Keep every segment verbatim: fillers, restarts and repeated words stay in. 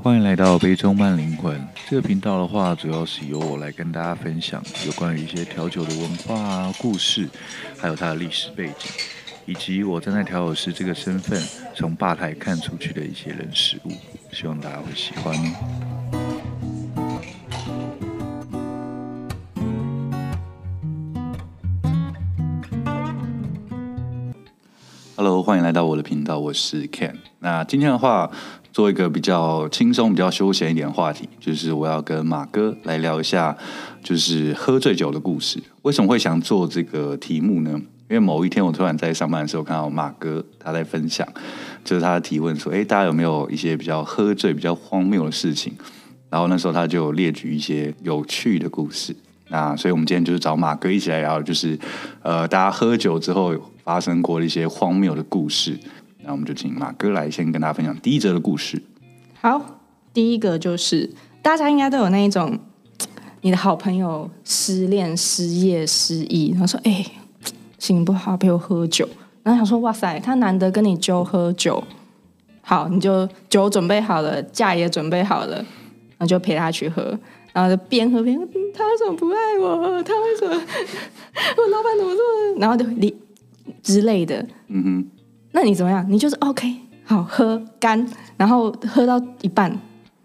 欢迎来到杯中慢灵魂。这个频道的话，主要是由我来跟大家分享有关于一些调酒的文化啊、故事，还有它的历史背景，以及我站在调酒师这个身份从吧台看出去的一些人事物。希望大家会喜欢哦。Hello， 欢迎来到我的频道，我是 Ken。那今天的话，做一个比较轻松、比较休闲一点的话题，就是我要跟马哥来聊一下，就是喝醉酒的故事。为什么会想做这个题目呢？因为某一天我突然在上班的时候看到马哥他在分享，就是他提问说：“哎，大家有没有一些比较喝醉、比较荒谬的事情？”然后那时候他就列举一些有趣的故事。那所以我们今天就是找马哥一起来聊，就是呃，大家喝酒之后发生过的一些荒谬的故事。那我们就请马哥来先跟大家分享第一则的故事。 好，第一个就是大家应该都有那一种，你的好朋友失恋、失业、失忆，然后说：“哎、欸，心情不好，陪我喝酒。”然后想说：“哇塞，他难得跟你揪喝酒，好，你就酒准备好了，假也准备好了，然后就陪他去喝。”然后就边喝边、嗯、他为什么不爱我？他为什么？我老板怎么做？然后就离之类的。嗯哼，那你怎么样？你就是 OK， 好喝干，然后喝到一半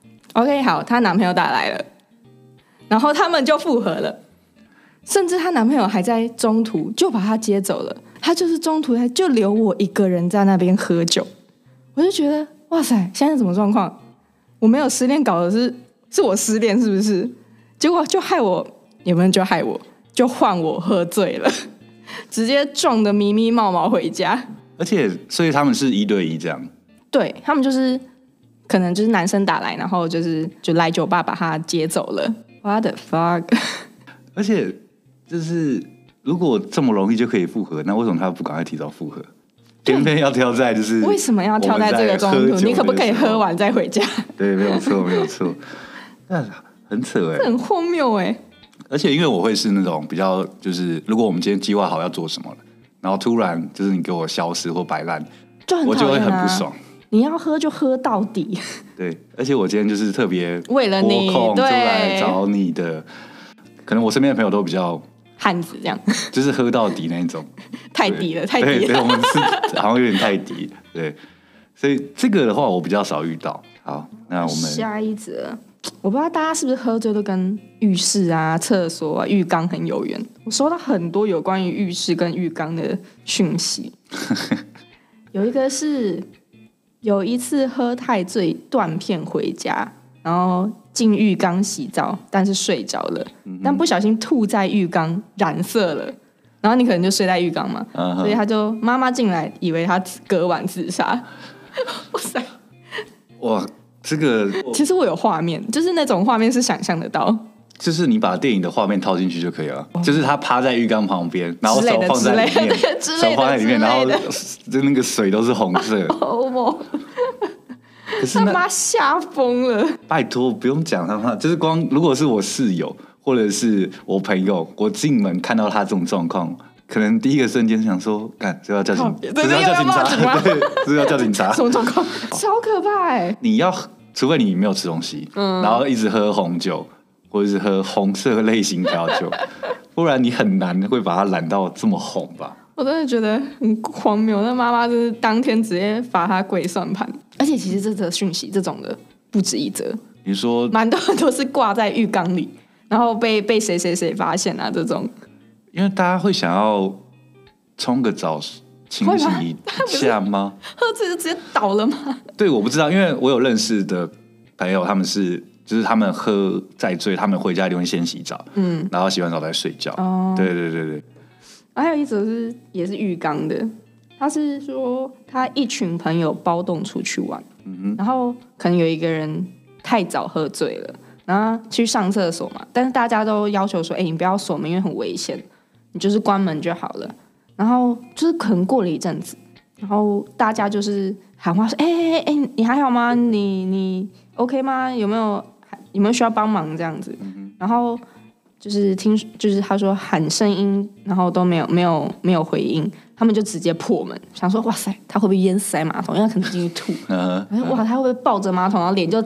，OK 好，她男朋友打来了，然后他们就复合了，甚至她男朋友还在中途就把她接走了，她就是中途还就留我一个人在那边喝酒，我就觉得哇塞，现在什么状况？我没有失恋，搞的是。是我失恋是不是？结果就害我，也不能就害我，就换我喝醉了，直接撞得迷迷毛毛回家。 而且，所以他们是一对一这样？ 对，他们就是可能就是男生打来，然后就是就来酒吧把他接走了。What the fuck？ 而且就是如果这么容易就可以复合，那为什么他不赶快提早复合？偏偏要挑在就是为什么要挑在这个中途？你可不可以喝完再回家？ 对，没有错，没有错。那很扯哎、欸， 很荒谬哎、欸。 而且因为我会是那种比较，就是如果我们今天计划好要做什么了，然后突然就是你给我消失或摆烂， 就很讨厌啊， 我就会很不爽。 你要喝就喝到底。 对，而且我今天就是特别为了你拨空出来找你的，可能我身边的朋友都比较汉子这样， 就是喝到底那一种， 太低了，太低了。 对，对我们是好像有点太低，对，所以这个的话我比较少遇到。好，那我们下一则。我不知道大家是不是喝醉都跟浴室啊、厕所啊、浴缸很有缘。我收到很多有关于浴室跟浴缸的讯息。有一个是有一次喝太醉断片回家，然后进浴缸洗澡，但是睡着了，嗯、但不小心吐在浴缸染色了，然后你可能就睡在浴缸嘛，uh-huh. 所以他就妈妈进来以为他割腕自杀。哇塞！ 哇！这个其实我有画面，就是那种画面是想象得到， 就是你把电影的画面套进去就可以了。哦、就是他趴在浴缸旁边，然后手放在里面，手放在里面，然后就那个水都是红色。 哦，可是他妈吓疯了！ 拜托，不用讲他妈，就是光如果是我室友或者是我朋友，我进门看到他这种状况，可能第一个瞬间想说，干，这要叫警，这要叫警察，对，这要叫警察。 什么状况？超可怕哎！ 你要。除非你没有吃东西，嗯、然后一直喝红酒，或者是喝红色类型调酒，不然你很难会把它染到这么红吧？ 我真的觉得很荒谬。那妈妈就是当天直接罚他跪算盘，而且其实这则讯息这种的不止一则。 你说蛮多都是挂在浴缸里，然后被被谁谁谁发现啊这种。 因为大家会想要冲个澡。清洗一下吗？ 喝醉就直接倒了吗？ 对，我不知道，因为我有认识的朋友，他们是就是他们喝再醉，他们回家一定会先洗澡，嗯，然后洗完澡再睡觉。哦，对对对对。 还有一则是也是浴缸的，他是说他一群朋友包栋出去玩，嗯哼，然后可能有一个人太早喝醉了，然后去上厕所嘛，但是大家都要求说，哎、欸，你不要锁门，因为很危险，你就是关门就好了。然后就是可能过了一阵子，然后大家就是喊话说：“哎哎哎，你还好吗？你你 OK 吗？有没有有没有需要帮忙这样子？”嗯、然后就是听，就是他说喊声音，然后都没有没有没有回应，他们就直接破门，想说哇塞，他会不会淹死在马桶？因为他可能进去吐。嗯、哇，他会不会抱着马桶，然后脸就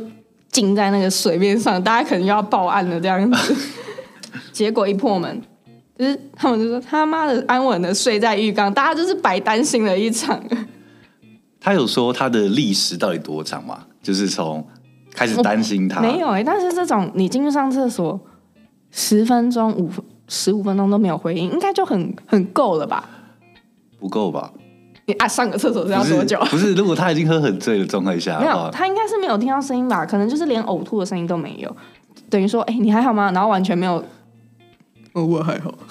浸在那个水面上，大家可能要报案了这样子。结果一破门，就是他们就说他妈的安稳的睡在浴缸，大家就是白担心了一场。 他有说他的历时到底多长吗？就是从开始担心他没有哎、欸，但是这种你进去上厕所十分钟、五十五分钟都没有回应，应该就很很够了吧？ 不够吧？ 你啊，上个厕所是要多久？ 不是，不是如果他已经喝很醉的状态下， 没有，他应该是没有听到声音吧？可能就是连呕吐的声音都没有。等于说，哎、欸，你还好吗？然后完全没有。哦，我还好。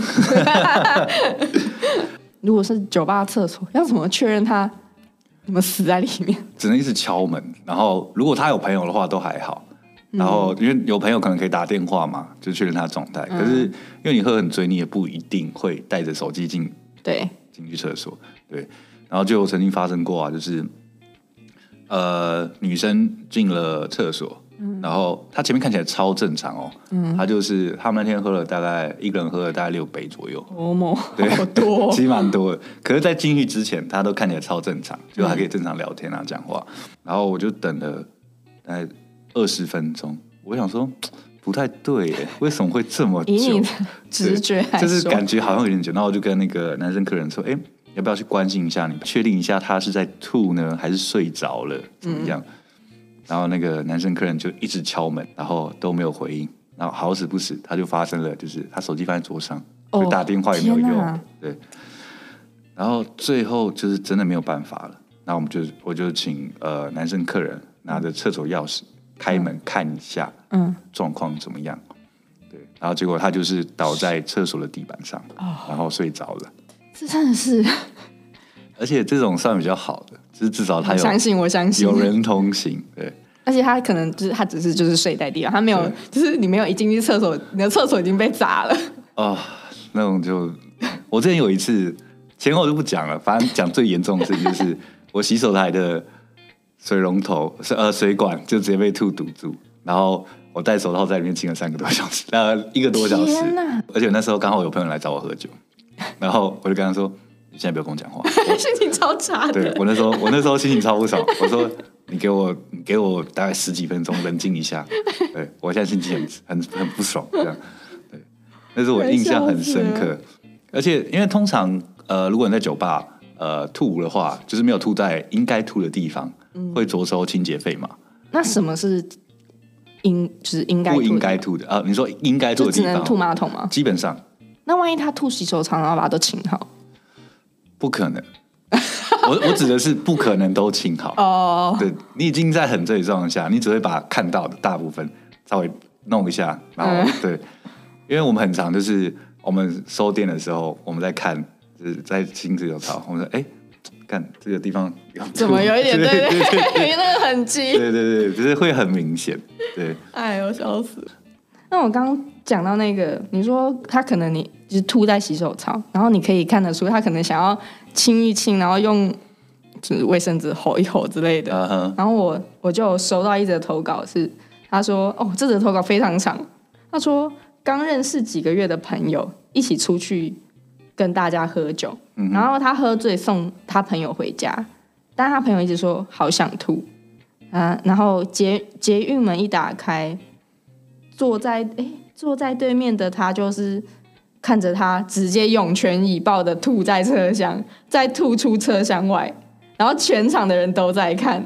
如果是酒吧厕所，要怎么确认他怎么死在里面？ 只能一直敲门，然后如果他有朋友的话都还好，然后因为有朋友可能可以打电话嘛，就确认他的状态。嗯、可是因为你喝很醉，你也不一定会带着手机进对进去厕所，对。然后就曾经发生过啊，就是呃女生进了厕所。然后他前面看起来超正常哦，嗯、他就是他们那天喝了大概一个人喝了大概六杯左右， 哦莫， 对， 好多、哦， 其实蛮多的。可是，在进去之前，他都看起来超正常，就还可以正常聊天啊、讲话。然后我就等了大概二十分钟，我想说不太对耶，为什么会这么久？ 以你的直觉来说， 就是感觉好像有点久。然后我就跟那个男生客人说：“哎，要不要去关心一下你，确定一下他是在吐呢，还是睡着了，怎么样？”嗯然后那个男生客人就一直敲门，然后都没有回应。然后好死不死，他就发生了，就是他手机放在桌上，就打电话也没有用。对。然后最后就是真的没有办法了，然后我们就我就请呃男生客人拿着厕所钥匙开门看一下，嗯，状况怎么样？对。然后结果他就是倒在厕所的地板上，哦、然后睡着了。 这真的是。 而且这种算比较好的，就是至少他有相信我相信有人同行，对。 而且他可能就是他只是就是睡在地上，他没有就是你没有一进去厕所，你的厕所已经被砸了。 哦，那种就我之前有一次前后就不讲了，反正讲最严重的事情就是我洗手台的水龙头呃水管就直接被吐堵住，然后我戴手套在里面清了三个多小时，呃一个多小时，而且那时候刚好有朋友来找我喝酒，然后我就跟他说。你现在不要跟我讲话， 心情超差的。 对我那时候，我那时候心情超不爽。我说：“你给我，你给我大概十几分钟冷静一下。”对我现在心情很很很不爽，这样。对，那是我印象很深刻。而且因为通常呃，如果你在酒吧呃吐的话，就是没有吐在应该吐的地方，嗯、会着收清洁费嘛。 那什么是应就是应该不应该吐的啊？你说应该吐的地方， 就只能吐马桶吗？ 基本上。 那万一他吐洗手槽，然后把它都清好？ 不可能，我我指的是不可能都清好。哦，对，你已经在很醉的状况下，你只会把看到的大部分稍微弄一下，然后、嗯、对，因为我们很常就是我们收店的时候，我们在看，就是在清洗手槽，我们说，哎，看这个地方有怎么有一点对对对，对有那个痕迹， 对对对，就是会很明显，对。 哎呦，笑死了。那我刚刚讲到那个，你说他可能你就是吐在洗手槽，然后你可以看得出他可能想要清一清，然后用就是卫生纸吼一吼之类的。Uh-huh. 然后我我就收到一则投稿是，他说哦，这则投稿非常长。他说刚认识几个月的朋友一起出去跟大家喝酒，嗯、然后他喝醉送他朋友回家，但他朋友一直说好想吐啊，然后捷捷运门一打开。坐在哎，坐在对面的他就是看着他直接涌泉以报的吐在车厢，再吐出车厢外，然后全场的人都在看。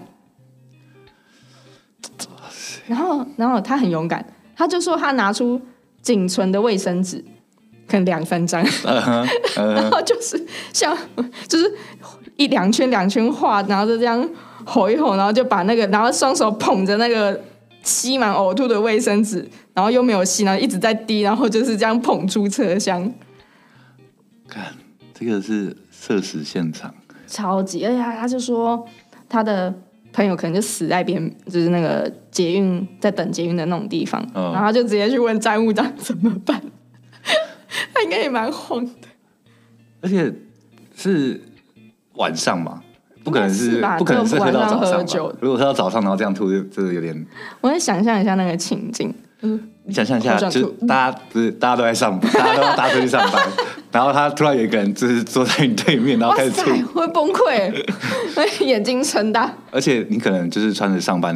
然后，然后他很勇敢，他就说他拿出仅存的卫生纸，可能两三张， uh-huh, uh-huh. 然后就是像就是一两圈两圈画，然后就这样吼一吼，然后就把那个，然后双手捧着那个。吸满呕吐的卫生纸，然后又没有吸，然后一直在滴，然后就是这样捧出车厢。 看，这个是社死现场， 超级！而且他就说他的朋友可能就死在边，就是那个捷运在等捷运的那种地方，嗯、然后他就直接去问站务长怎么办。他应该也蛮慌的， 而且是晚上嘛。不可能是，不可能是喝到早上吧？如果喝到早上，然后这样吐，这有点…… 我在想象一下那个情境。 嗯，你想象一下，就是大家不是大家都在上班，大家都要搭车去上班，然后他突然有一个人就是坐在你对面，然后开始吐， 会崩溃，眼睛撑大。 而且你可能就是穿着上班的衣服，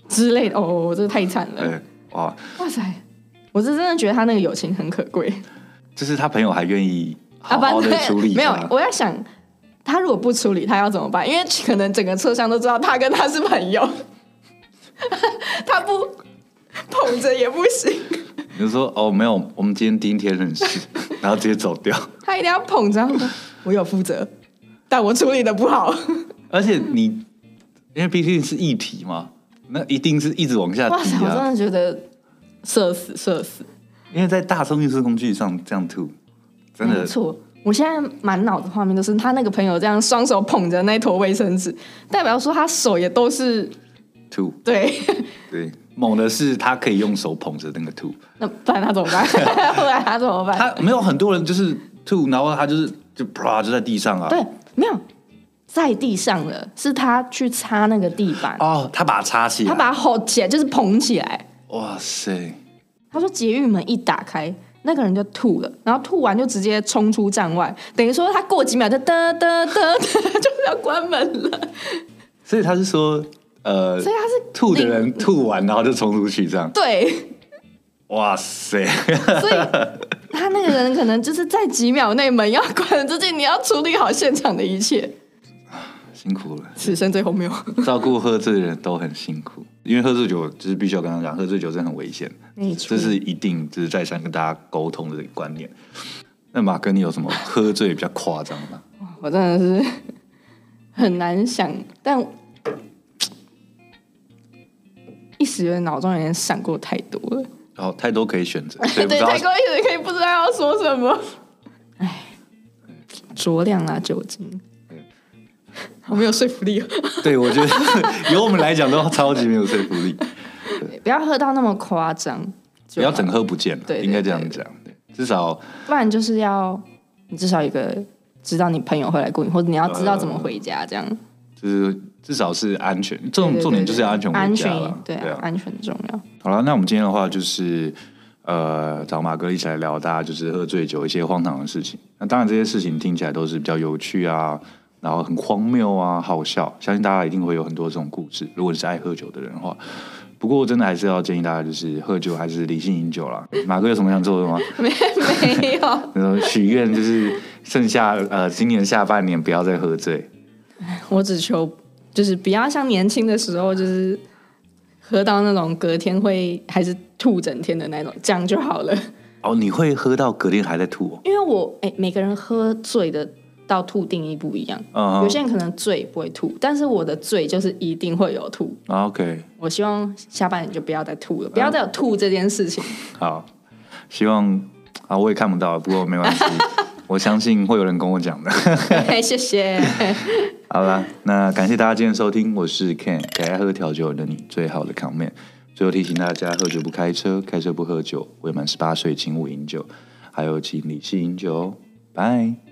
之类的。哦，这太惨了。 对，哇哇塞，我是真的觉得他那个友情很可贵。 就是他朋友还愿意好好的处理、啊、 没有，我在想他如果不处理他要怎么办，因为可能整个车厢都知道他跟他是朋友。他不捧着也不行。 你就说哦，没有，我们今天第一天认识，然后直接走掉。 他一定要捧着，我有负责，但我处理的不好。 而且你，因为毕竟是议题嘛，那一定是一直往下提啊。 哇塞，我真的觉得社死社死。 因为在大众运输工具上这样吐，真的没错。我现在满脑子画面都是他那个朋友这样双手捧着那坨卫生纸，代表说他手也都是吐。 对对，猛的是他可以用手捧着那个吐。 那不然他怎么办？后来他怎么办？ 他没有很多人就是吐，然后他就是就啪就在地上啊。 对，没有在地上了，是他去擦那个地板。 哦，他把它擦起来， 他把它吼起来，就是捧起来。 哇塞！ 他说捷运门一打开，那个人就吐了，然后吐完就直接冲出站外，等于说他过几秒就嘚嘚嘚嘚，就是要关门了。 所以他是说，呃， 所以他是吐的人吐完，然后就冲出去这样。 对， 哇塞！ 所以他那个人可能就是在几秒内门要关之前，你要处理好现场的一切。 辛苦了， 此生最后没有照顾喝醉的人都很辛苦，因为喝醉酒就是必须要跟他讲，喝醉酒真的很危险，这是一定就是再三跟大家沟通的观念。那马哥，你有什么喝醉比较夸张吗？ 我真的是很难想，但一时脑中有点闪过太多了， 然后太多可以选择， 对，太多一直可以不知道要说什么。哎，酌量啦，酒精。好没有说服力哦。 对，我觉得由我们来讲都超级没有说服力。 不要喝到那么夸张， 不要整喝不见了，对对对，应该这样讲。至少， 不然就是要你至少一个知道你朋友会来顾你，或者你要知道怎么回家，这样。呃、 就是至少是安全，这种重点就是要安全回家了。 安全，对啊，对啊，安全重要。 好了，那我们今天的话就是呃找马哥一起来聊，大家就是喝醉酒一些荒唐的事情。那当然这些事情听起来都是比较有趣啊。然后很荒谬啊，好笑，相信大家一定会有很多这种故事。如果你是爱喝酒的人的话，不过真的还是要建议大家，就是喝酒还是理性饮酒啦。马哥有什么想做的吗？ 没没有。 许愿就是剩下呃今年下半年不要再喝醉。 我只求就是不要像年轻的时候，就是喝到那种隔天会还是吐整天的那种，这样就好了。 哦，你会喝到隔天还在吐哦？ 因为我哎，每个人喝醉的到吐定义不一样， uh-huh. 有些人可能醉不会吐，但是我的醉就是一定会有吐。 OK， 我希望下半年就不要再吐了，不要再有吐这件事情。 好，希望啊，我也看不到，不过没关系，我相信会有人跟我讲的。 谢谢。 好啦，那感谢大家今天收听，我是 Ken， 给爱喝调酒的你最好的 comment。最后提醒大家，喝酒不开车，开车不喝酒，未满十八岁请勿饮酒，还有请理性饮酒。拜。